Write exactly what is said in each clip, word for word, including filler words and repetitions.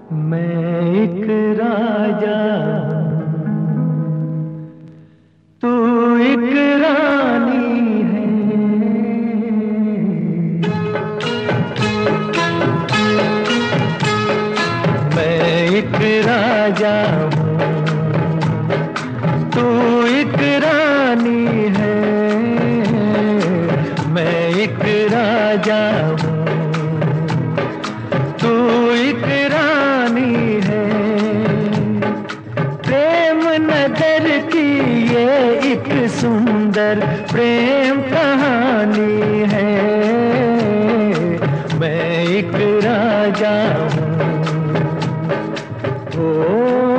मैं एक राजा तू एक रानी है। मैं एक राजा हूँ तू एक रानी है। मैं एक राजा हूँ तू एक रानी है। प्रेम नगर की ये एक सुंदर प्रेम कहानी है। मैं एक राजा हूँ। ओ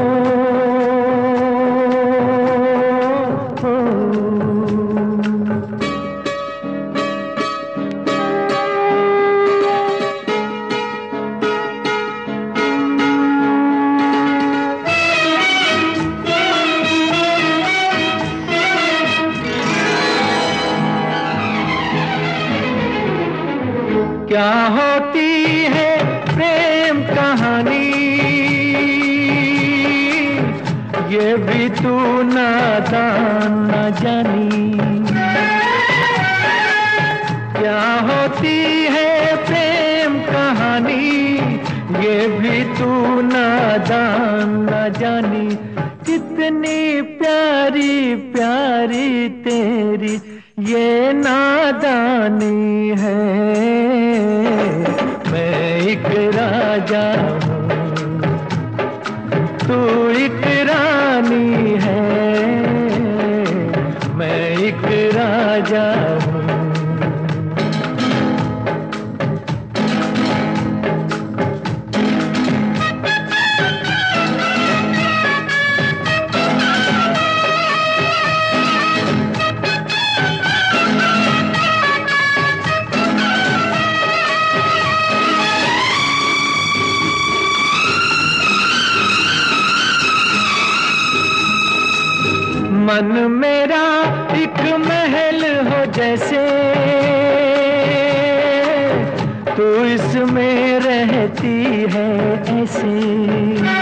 क्या होती है प्रेम कहानी ये भी तू नादान न जानी। क्या होती है प्रेम कहानी ये भी तू नादान न जानी। कितनी प्यारी प्यारी तेरी ये नादानी है। मैं एक राजा हूँ तू एक रानी है। मैं एक राजा हूँ। मन मेरा एक महल हो जैसे तू इसमें रहती है ऐसे।